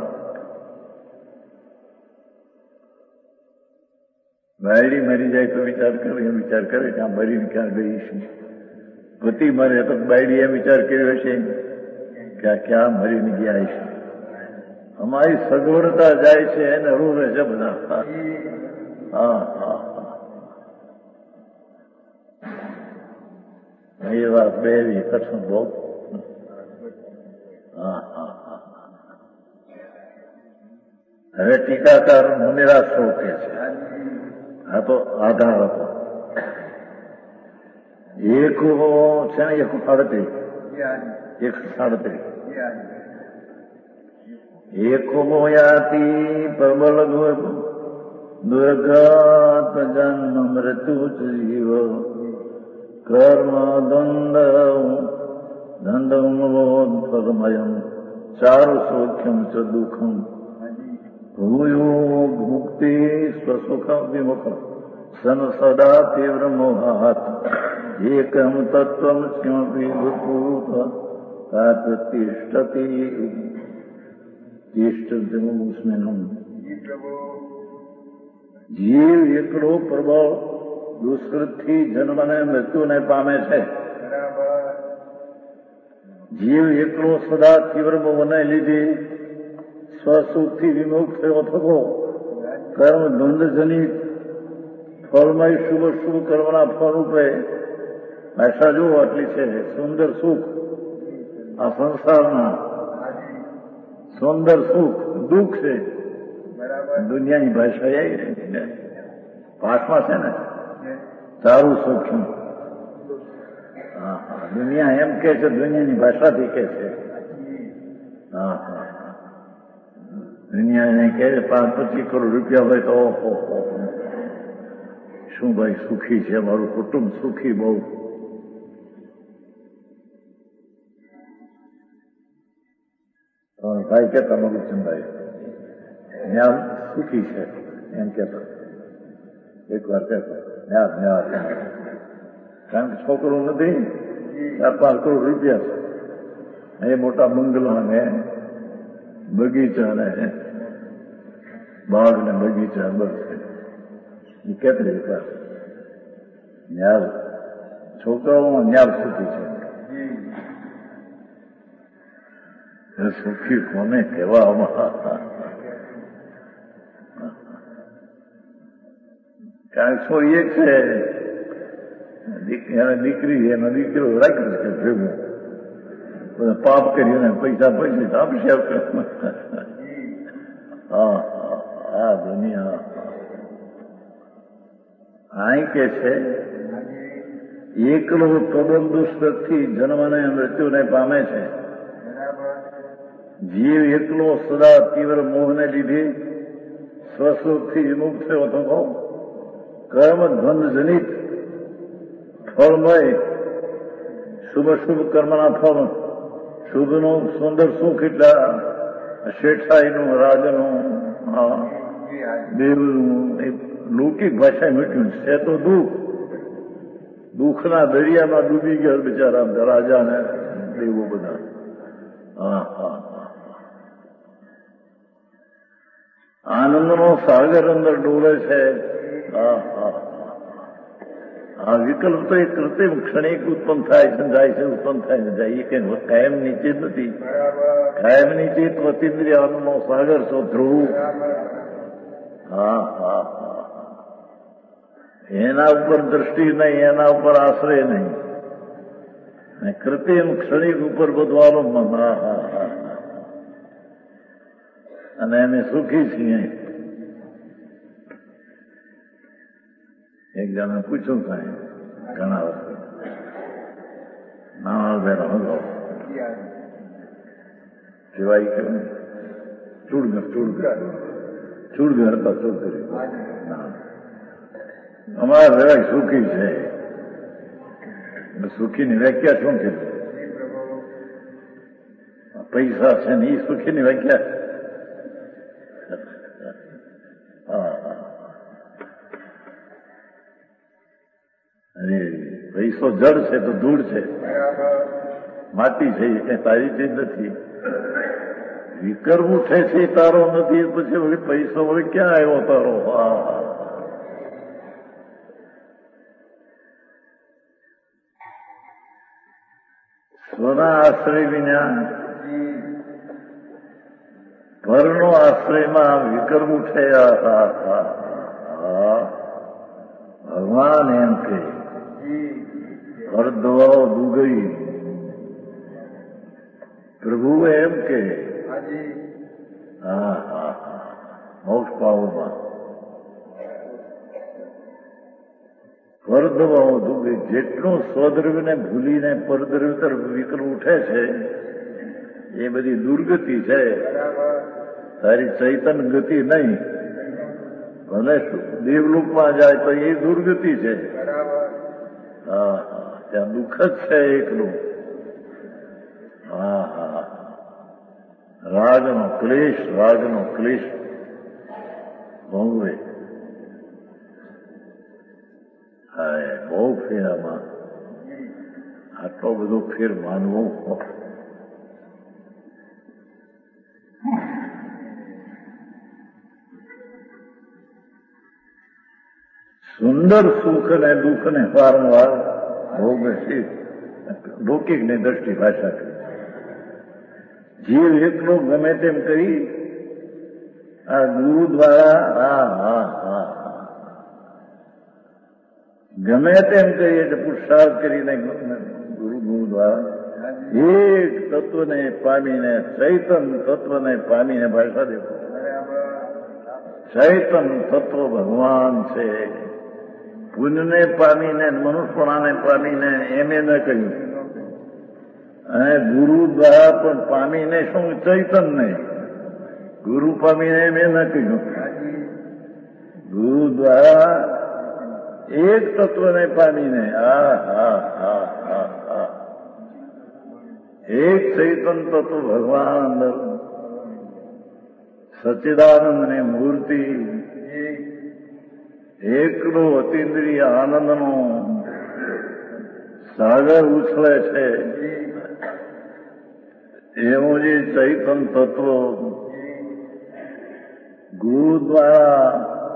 બાયડી મરી જાય તો વિચાર કરે, એમ વિચાર કરે કે આ મરીને ક્યાં ગઈ છે. પતિ મરે તો બાયડી એમ વિચાર કર્યો છે કે આ ક્યાં મરીને ગયા છે. અમારી સગવડતા જાય છે એને રોવે છે બધા. હા હા એ વાત બેવી કઠણ બહુ. હા હા હા. હવે ટીકાકાર નિરાશ થવું કે છે. આ તો આધાર હતો. એક છે ને 137 એકો યાતિ પ્રબલ દુર્ગત જન્મ મૃત્યુ જીવ કર્મ ધંધમોદમયમ ચારુ સૌખ્યમ ચ દુઃખમ ભૂયો મુક્તિ સ્વસુખ વિમુખ સન સદા તીવ્ર મોહાત એકમ તત્વમ સ્યમપી ભૂત પ્રતિષ્ઠતિ જીવ એકડો પ્રબળ દુષ્કૃતથી જન્મને મૃત્યુને પામે છે. જીવ એકડો સદા તીવ્ર મોહને લીધે સ્વસુખથી વિમુખ થયો થતો કર્મ દ્વંદ્વજનિત ફળમય શુભ શુભ કર્મના ફળ રૂપે ભાષા જો આટલી છે. સુંદર સુખ આ સંસારના સુંદર સુખ દુઃખ છે. દુનિયાની ભાષા એ પાઠમાં છે ને સારું સૂક્ષ્મ. હા હા દુનિયા એમ કે છે, દુનિયાની ભાષાથી કે છે. હા હા દુનિયા એને કહે 5-25 કરોડ રૂપિયા હોય તો ઓહો શું ભાઈ સુખી છે, મારું કુટુંબ સુખી બહુ. ભાઈ કહેતા મગુચંદભાઈ ન્યા સુખી છે એમ કહેતા એક વાર કહેતા ન્યા કારણ કે છોકરો નથી, 4-5 કરોડ રૂપિયા છે, એ મોટા બંગલા ને બગીચા ને બાગ ને બગીચા બસ એ કેટલી એક વાર ન્યા છોકરાઓમાં ન્યા સુખી છે. સુખી કોને કહેવામાં? કારણ છોરી એક છે, દીકરી એનો દીકરો રાખ્યો છે ભેગું, પાપ કર્યું પૈસા આપશે. હા આ દુનિયા અહીં કે છે એકલો પ્રબલ દુષ્કૃતથી જન્મને મૃત્યુને પામે છે. જીવ એકલો સદા તીવ્ર મોહને લીધે સ્વસુખથી વિમુખ થયો થતો કર્મ દ્વંદ્વજનિત ફળમય શુભ શુભ કર્મના ફળ શુભનું સુંદર સુખ એટલે શેઠાઈનું રાજનું દેવનું લૌકિક ભાષા મીઠ્યું છે તો દુઃખના દરિયામાં ડૂબી ગયા બિચારા રાજા ને દેવો બધા. હા હા આનંદનો સાગર અંદર ડોલે છે. આ વિકલ્પ તો એક કૃત્રિમ ક્ષણિક ઉત્પન્ન થાય છે જાય છે, ઉત્પન્ન થાય ને જાય. એ કઈ કાયમની ચીજ નથી. કાયમની ચીજ અતિન્દ્રિય આનંદનો સાગર છો ધ્રુવ. હા હા હા એના ઉપર દ્રષ્ટિ નહીં, એના ઉપર આશ્રય નહીં, કૃત્રિમ ક્ષણિક ઉપર બધું આલમમાં. હા હા હા અને અમે સુખી છીએ. એક જણે પૂછ્યું સાહેબ ઘણા વર્ષ ના બેન હલો સિવાય કેવું ચૂડઘર તો છોકરી અમારા જરાક સુખી છે. સુખીની વ્યાખ્યા શું છે? પૈસા છે ને એ સુખીની વ્યાખ્યા. અરે પૈસો જળ છે તો ધૂળ છે, માટી છે, એ કઈ તારી ચીજ નથી. વિકરવું છે એ તારો નથી, પછી વળી પૈસો વળી ક્યાં આવ્યો તારો? સ્વના આશ્રય વિના પરનો આશ્રયમાં વિકરવું છે. ભગવાન એમ કે હર દવાઓ દુગઈ. પ્રભુ એમ કે મોક્ષ પાવોમાં પરદ્રવ્યો દુગઈ. જેટલું સ્વદ્રવ્યને ભૂલીને પરદ્રવ્ય તરફ વિકર ઉઠે છે એ બધી દુર્ગતિ છે, તારી ચૈતન ગતિ નહીં. ભલે દેવલોકમાં જાય તો એ દુર્ગતિ છે. ત્યાં દુઃખ જ છે એકલું. રાગનો ક્લેશ બહુ બહુ ફેર આમાં. આટલો બધો ફેર માનવો. સુંદર સુખ અને દુઃખ ને વારંવાર ભોગવે છે. લૌકિકની દ્રષ્ટિ ભાષા કરી જીવ એકલો ગમે તેમ કરી આ ગુરુ દ્વારા ગમે તેમ કરીએ એટલે પુરુષાર્થ કરીને ગુરુ દ્વારા એક તત્વને પામીને, ચૈતન તત્વને પામીને ભાષા દેવો. ચૈતન તત્વ ભગવાન છે. પુણ્યને પામીને, મનુષ્યપણાને પામીને એમે ન કહ્યું. અને ગુરુ દ્વારા પણ પામીને શું? ચૈતન નહીં. ગુરુ પામીને એમ ન કહ્યું. ગુરુ દ્વારા એક તત્વને પામીને એક ચૈતન તત્વ ભગવાન સચ્ચિદાનંદની મૂર્તિ એકલો અતિન્દ્રિય આનંદનો સાગર ઉછળે છે. એવું જે ચૈતન તત્વ ગુરુ દ્વારા,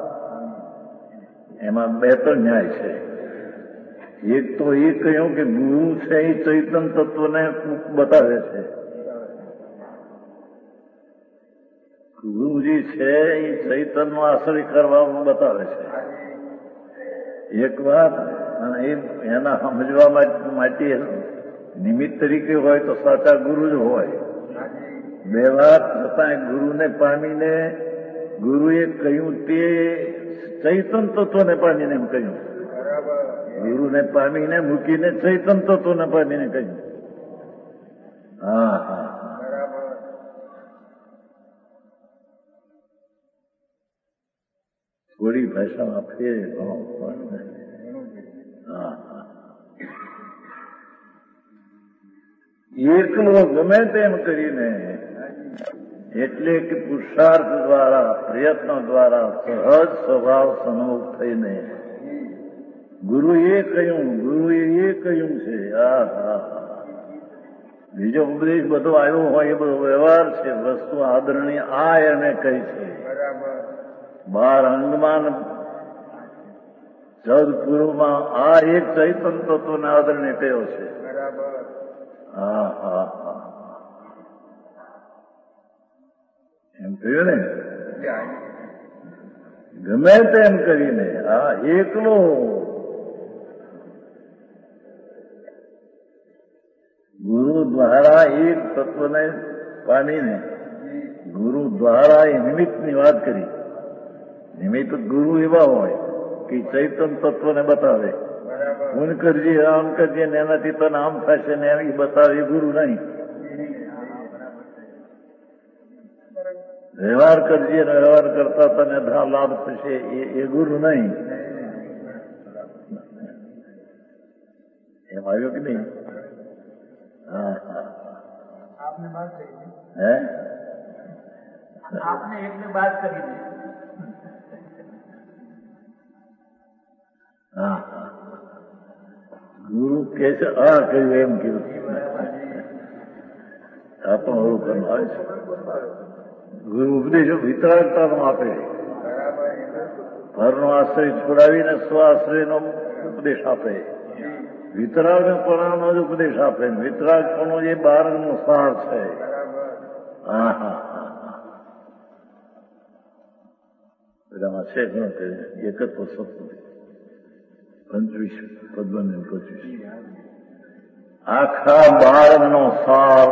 એમાં બે ત્રણ ન્યાય છે. એક તો એ કહ્યું કે ગુરુ છે એ ચૈતન તત્વને બતાવે છે. ગુરુજી છે એ ચૈતનનો આશ્રય કરવામાં બતાવે છે. એક વાત, અને એના સમજવા માટે નિમિત્ત તરીકે હોય તો સાચા ગુરુ જ હોય. બે વાત છતાં ગુરુને પામીને, ગુરુએ કહ્યું તે ચૈતન તત્વને પામીને એમ કહ્યું. ગુરુને પામીને મૂકીને ચૈતન તત્વને પામીને કહ્યું. થોડી ભાષામાં ફેર. એકલો ગમે તેમ કરીને, એટલે કે પુરુષાર્થ દ્વારા, પ્રયત્ન દ્વારા, સહજ સ્વભાવ સન્મુખ થઈને ગુરુએ કહ્યું છે. બીજો ઉપદેશ બધો આવ્યો હોય એ બધો વ્યવહાર છે. વસ્તુ આદરણીય આ એને કહી છે. 12 અંગમાં સદપુરુમાં આ એક ચૈતન તત્વને આદરણીય કયો છે. એમ કહ્યું ને, ગમે તેમ કરીને આ એકલો ગુરુ દ્વારા એક તત્વને પામીને, ગુરુ દ્વારા એ નિમિત્તની વાત કરી. નિમિત્ત ગુરુ એવા હોય કે ચૈતન તત્વને બતાવે. હું કરજે, આમ કરજે ને એનાથી તને આમ થશે ને એ બતાવે, ગુરુ નહીં. વ્યવહાર કરજે ને વ્યવહાર કરતા તને લાભ થશે એ ગુરુ નહીં. એમ આવ્યો કે નહીં? હા હા. આપને બાત કરી હે આપને એકને બાત કરી દી. હા હા. ગુરુ કે છે આ કહ્યું એમ કીધું. આ પણ અવરું કરવા આવે છે. ગુરુ ઉપદેશો વિતરાગતાનો આપે. પરનો આશ્રય છોડાવીને સ્વ આશ્રયનો ઉપદેશ આપે. વિતરાગપણાનો જ ઉપદેશ આપે. વિતરાગપણો એ બારનો સાર છે. હા હા હા હા. બધામાં છે ઘણું કે એકત્વ સત્વ 25 પદ્મને 25 આખા બારનો સાર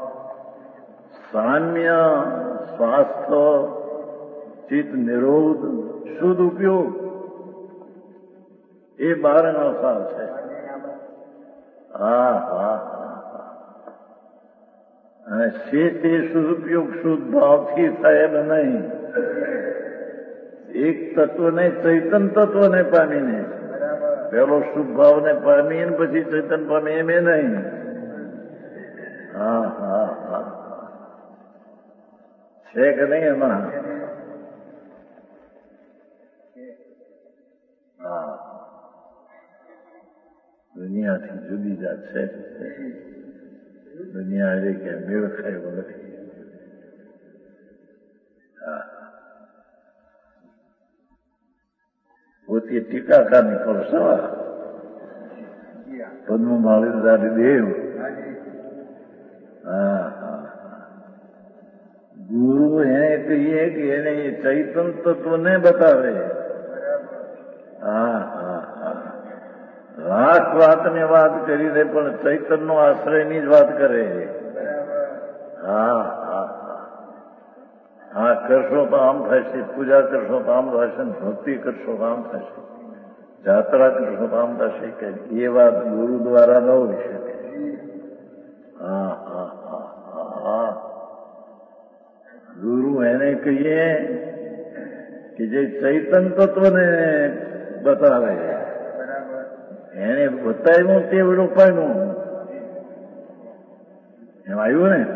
સામ્ય, સ્વાસ્થ્ય, ચિત્ત નિરોધ, શુદ્ધ ઉપયોગ એ બારનો સાર છે. હા હા હા. અને છે તે શુદ્ધ ઉપયોગ શુદ્ધ ભાવથી થયેલ નહીં. એક તત્વને ચૈતન તત્વને પામીને પેલો શુભ ભાવને પામીને પછી ચૈતન પામે એમ એ નહીં. હા હા હા. છે કે નહીં એમાં? હા. દુનિયાથી જુદી જાત છે. દુનિયા એ કે મેળ ખાય એવું નથી. હા. પોતે ટીકાકારની પરસવા પદ્મમાળી દેવ. હા હા. ગુરુ એને કહીએ કે એને એ ચૈતન તત્વને બતાવે. હા હા હા. લાખ વાતને વાત કરી દે પણ ચૈતનનો આશ્રયની જ વાત કરે. હા હા હા. હા કરશો તો આમ થશે, પૂજા કરશો તો આમ થશે, ભક્તિ કરશો તો આમ થશે, જાત્રા કરશો તો આમ થશે કે એ વાત ગુરુ દ્વારા ન હોઈ શકે. હા હા હા હા. ગુરુ એને કહીએ કે જે ચૈતન તત્વને બતાવે. એને બતાવ્યું તે રૂપાયું એમ આવ્યું ને.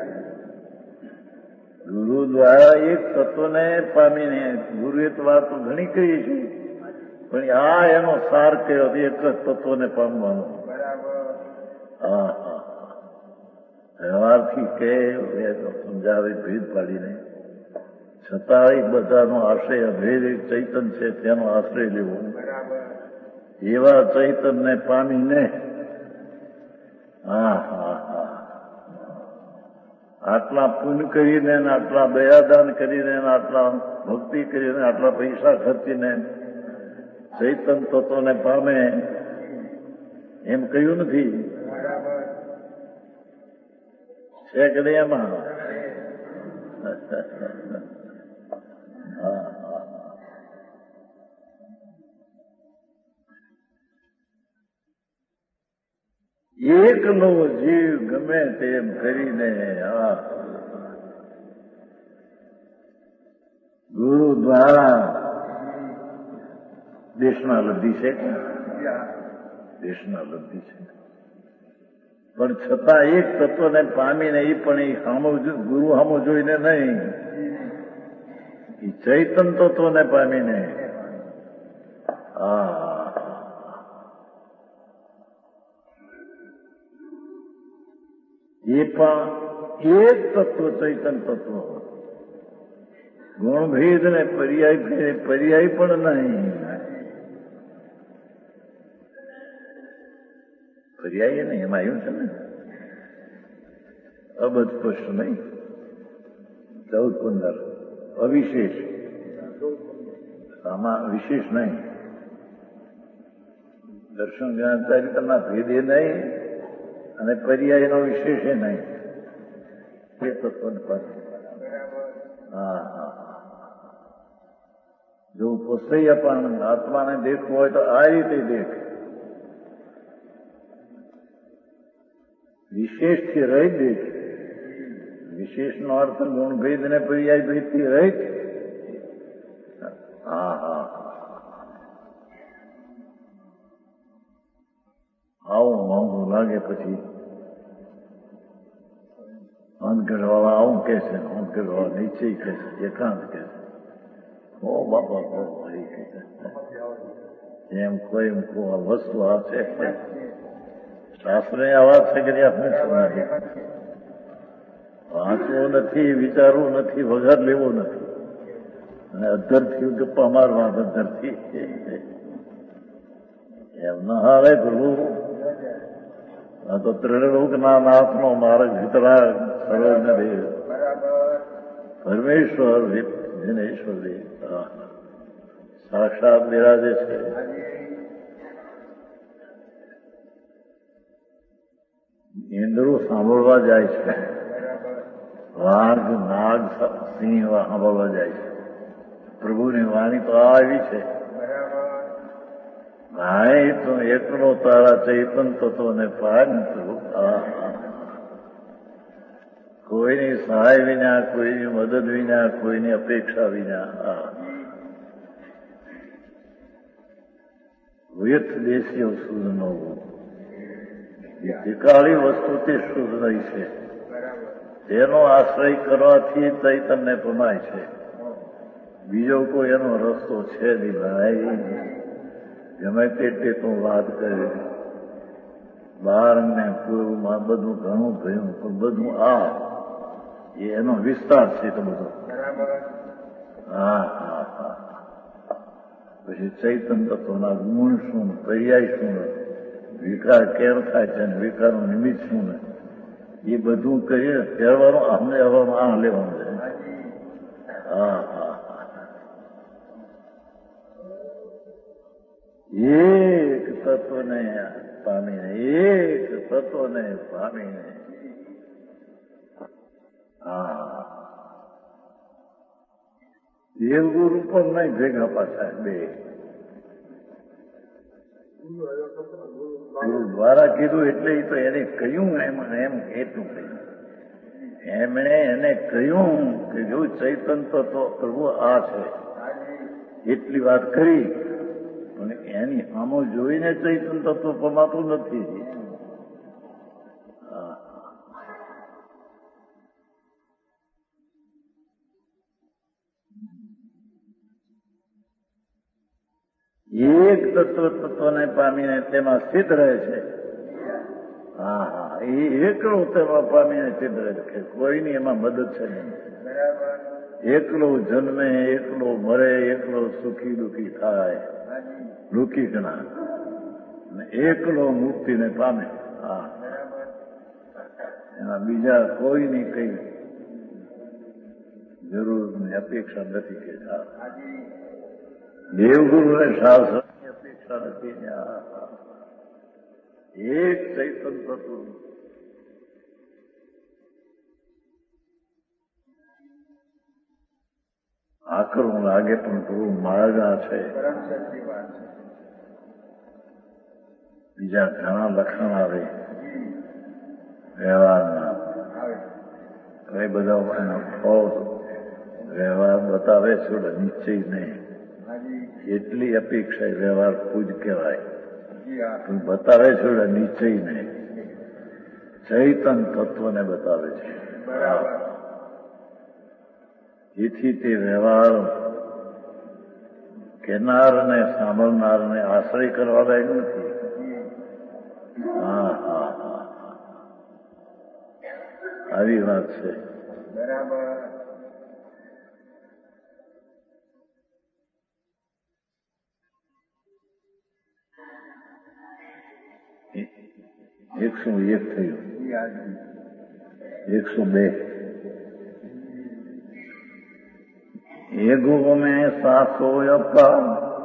ગુરુ દ્વારા એક તત્વને પામીને ગુરુએ તો વાત ઘણી કહી છે પણ આ એનો સાર કયો એક જ તત્વને પામવાનો. હા હા. વ્યવહારથી કે સમજાવે ભેદ પાડીને છતાંય બધાનો આશ્રય અભેદ ચૈતન છે તેનો આશ્રય લેવો. એવા ચૈતનને પામીને હા હા હા. આટલા પુણ્ય કરીને આટલા દયાદાન કરીને આટલા ભક્તિ કરીને આટલા પૈસા ખર્ચીને ચૈતન તત્વને પામે એમ કહ્યું નથી. છે કે નહીં એમાં? હા હા. એકલો જીવ ગમે તેમ કરીને ગુરુ દ્વારા દેશના લબ્ધિ છે. દેશના લબ્ધિ છે પણ છતાં એક તત્વને પામીને એ પણ એ ગુરુ સામું જોઈને નહીં, એ ચૈતન તત્વને પામીને. હા. એ પણ એક તત્વ ચૈતન તત્વ ગુણભેદ ને પર્યાય પણ નહીં. પર્યાય નહીં એમાં આવ્યું છે ને અબધ સ્પષ્ટ નહીં 14-15 અવિશેષ. આમાં વિશેષ નહીં. દર્શન જ્ઞાનચારિતાના ભેદે નહીં અને પર્યાયનો વિશેષ એ નહીં. એ તત્વને પાસે હા હા. જો પોસૈયા પણ આત્માને દેખવું હોય તો આ રીતે દેખ. વિશેષથી રહી દેખ. વિશેષનો અર્થ ગુણભેદ ને પર્યાય ભેદથી રહિત. હા હા આવું મોંઘું લાગે પછી અંધગઢવાળા આવું કે છે, અંધગઢવાળા નીચે કે છે, એકાંત કે છે. ઓ બાપા બહુ ભાઈ કે છે એમ કોઈ આ વસ્તુ આ છે. શાસ્ત્રની આ વાત છે કે આપણે સમજાવી વાંચવું નથી, વિચારવું નથી, વગર લેવું નથી અને અધરથી ગપ્પા મારવા અધરથી એમ ન હાલે ગુરુ. આ તો ત્રિલોકના નાથનો માર્ગ વિતરાગ સરોજને દેવ પરમેશ્વર વિઘ્નેશ્વર દેવ સાક્ષાત બિરાજે છે. ઇન્દ્રો સાંભળવા જાય છે, વાઘ નાગ સિંહ સાંભળવા જાય છે. પ્રભુની વાણી તો આવી છે. ભાઈ તો એકલો તારા ચૈતન તત્વને પામ્યું. કોઈની સહાય વિના, કોઈની મદદ વિના, કોઈની અપેક્ષા વિના વ્યર્થ દેશીઓ શુદ્ધ ન હોવું. ત્રિકાળી વસ્તુ તે શુદ્ધ રહી છે. તેનો આશ્રય કરવાથી ચૈતનને પમાય છે. બીજો કોઈ એનો રસ્તો છે નહીં ભાઈ. ગમે તેટલી તો વાત કરી બહાર ને પૂર્વમાં બધું ઘણું થયું પણ બધું એનો વિસ્તાર છે તો બધો. હા હા હા પછી ચૈતન તત્વના ગુણ શું, પર્યાય શું, વિકાર કેમ થાય છે અને વિકારનું નિમિત્ત શું ને એ બધું કહીએ કહેવાનું અમને હવામાં લેવાનું છે. હા હા એક તત્વને પામીને, એક તત્વને પામીને. હા દેવગુરુ પણ નહીં ભેગા પાછા બે. ગુરુ દ્વારા કીધું એટલે એ તો એને કહ્યું એમ એટલું કહ્યું. એમણે એને કહ્યું કે જો ચૈતન તત્વ પ્રભુ આ છે એટલી વાત કરી. પણ એની સામો જોઈને ચૈતન તત્વ પમાતું નથી. એક તત્વને પામીને તેમાં સ્થિત રહે છે. હા હા એ એકલો તેમાં પામીને સ્થિત રહે છે. કોઈની એમાં મદદ છે નહીં. એકલો જન્મે, એકલો મરે, એકલો સુખી દુઃખી થાય, દુઃખી ગણા એકલો મુક્તિને પામે. હા એમાં બીજા કોઈની કઈ જરૂર ની અપેક્ષા નથી કે દેવગુરુને શાસ્ત્રની અપેક્ષા નથી. એક ચૈતન તત્વ આકરું લાગે પણ થોડું માળગા છે. બીજા ઘણા લક્ષણ આવે વ્યવહારના. એ બધા એનો ફળ વ્યવહાર બતાવે છે નિશ્ચય નહીં. એટલી અપેક્ષા વ્યવહાર ખુદ કહેવાય પણ બતાવે છે નિશ્ચય નહીં. ચૈતન તત્વને બતાવે છે. જેથી તે વ્યવહાર કહેનારને સાંભળનારને આશ્રય કરવા લાયક નથી. હા હા હા આવી વાત છે. બરાબર. એકસો એક થયું. 102 એગો મેં સાસો અપ્પા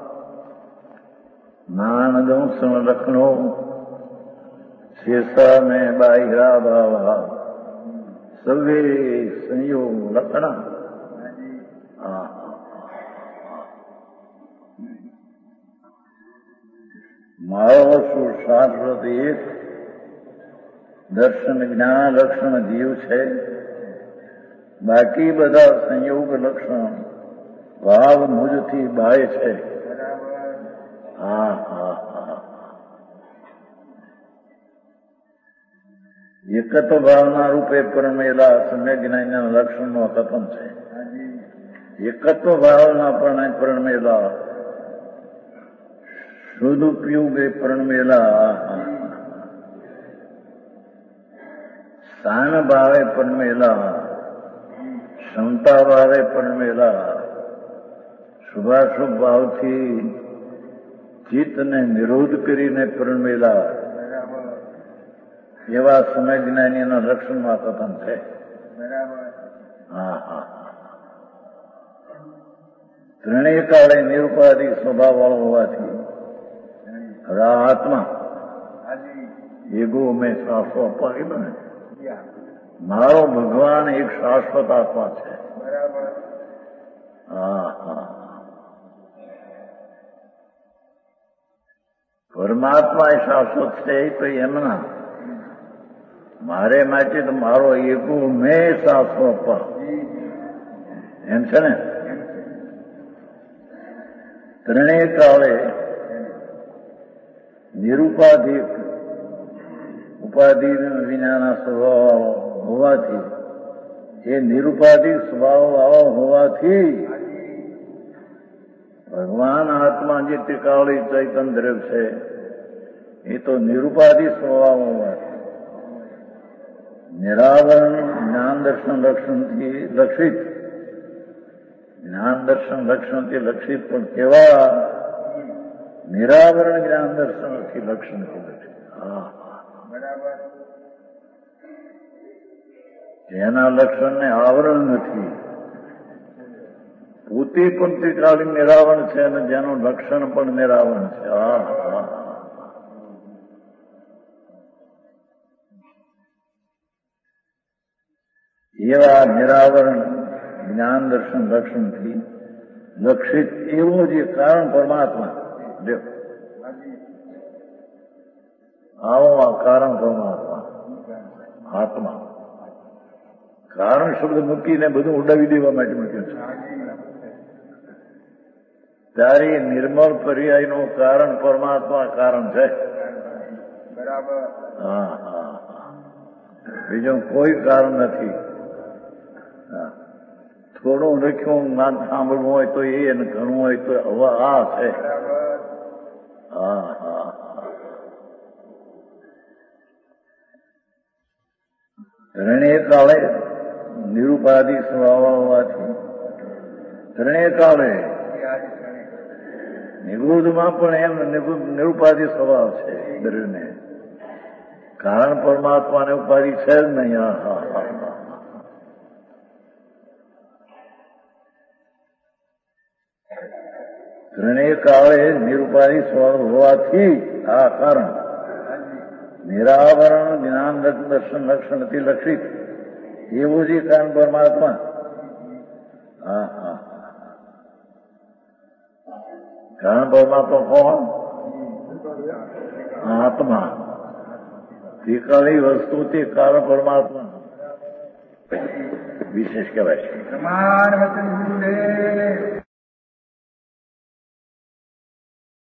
નાનદં સંરક્ષણો શેષા મેં બાહિરા ભાવા સર્વે સંયોગ લક્ષણા. મારો શું શાશ્વત એક દર્શન જ્ઞાન લક્ષણ જીવ છે બાકી બધા સંયોગ લક્ષણ ભાવ મુજથી બાય છે. હા હા હા. એકત્વ ભાવના રૂપે પરમેલા સમ્યક જ્ઞાનના લક્ષણનો કથન છે. એકત્વ ભાવના પરમેલા શુદ્ધ ઉપયોગે પરમેલા સ્થાન ભાવે પરમેલા ક્ષમતા ભાવે પરમેલા શુભાશુભ ભાવથી ચિત્તને નિરોધ કરીને પરમેલા એવા સમય જ્ઞાનીના લક્ષણમાં કથન છે. હા હા. ત્રણેય કાળે નિરુપાધિક સ્વભાવ વાળો હોવાથી હવે આ આત્મા એગો મેં શાશ્વત આપવા કીધું ને, મારો ભગવાન એક શાશ્વત આત્મા છે. હા હા. પરમાત્મા એ શાશ્વત છે તો એમના મારે માટે તો મારો એગો મેં શાશ્વત આપવા એમ છે ને. ત્રણેય કાળે નિરુપાધિક ઉપાધિ વિનાના સ્વભાવ હોવાથી એ નિરુપાધિક સ્વભાવ વાળો હોવાથી ભગવાન આત્મા જે ત્રિકાળી ચૈતન્ય દ્રવ્ય છે એ તો નિરુપાધિક સ્વભાવ હોવાથી નિરાવરણ જ્ઞાન દર્શન લક્ષણથી લક્ષિત, જ્ઞાન દર્શન લક્ષણથી લક્ષિત પણ કેવા નિરાવરણ જ્ઞાન દર્શનથી લક્ષણથી લક્ષિત. હા જેના લક્ષણને આવરણ નથી, પોતે પણ ત્રિકાળી નિરાવરણ છે અને જેનું લક્ષણ પણ નિરાવરણ છે. હા હા. એવા નિરાવરણ જ્ઞાન દર્શન લક્ષણથી લક્ષિત એવો જે કારણ પરમાત્મા, આવો આ કારણ પરમાત્મા આત્મા. કારણ શબ્દ મૂકીને બધું ઉડાવી દેવા માટે મૂક્યું છે. ત્યારે નિર્મળ પર્યાયનું કારણ પરમાત્મા કારણ છે. હા હા. બીજું કોઈ કારણ નથી. થોડું લખ્યું જ્ઞાન સાંભળવું હોય તો એ અને ઘણું હોય તો હવે આ છે. હા હા. ત્રણેય કાળે નિરુપાધિક સ્વભાવ હોવાથી ત્રણેય કાળે નિગુધમાં પણ એમ નિરુપાધિક સ્વભાવ છે દરેકને. કારણ પરમાત્માને ઉપાધિ છે જ નહીં. હા હા હા. ત્રણેય કાળે નિરુપાધિક સ્વભાવ હોવાથી આ કારણ નિરાવરણ જ્ઞાન દર્શન લક્ષણથી લક્ષિત એવું જે કારણ પરમાત્મા. હા હા. કારણ પરમાત્મા કોણ? આત્મા. ત્રિકાળી વસ્તુ તે કારણ પરમાત્મા વિશેષ કહેવાય છે.